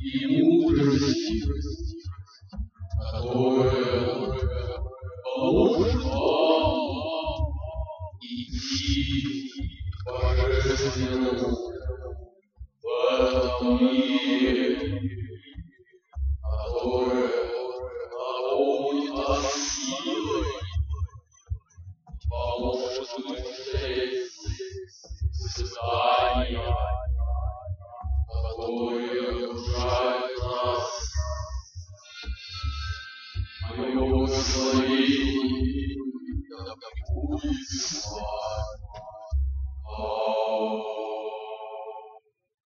и мудрости, которая поможет вам идти божественному в этом мире, которая наполнит вас силой, поможет выстоять испытания, которые окружают нас. Мое благословение да будет с вами.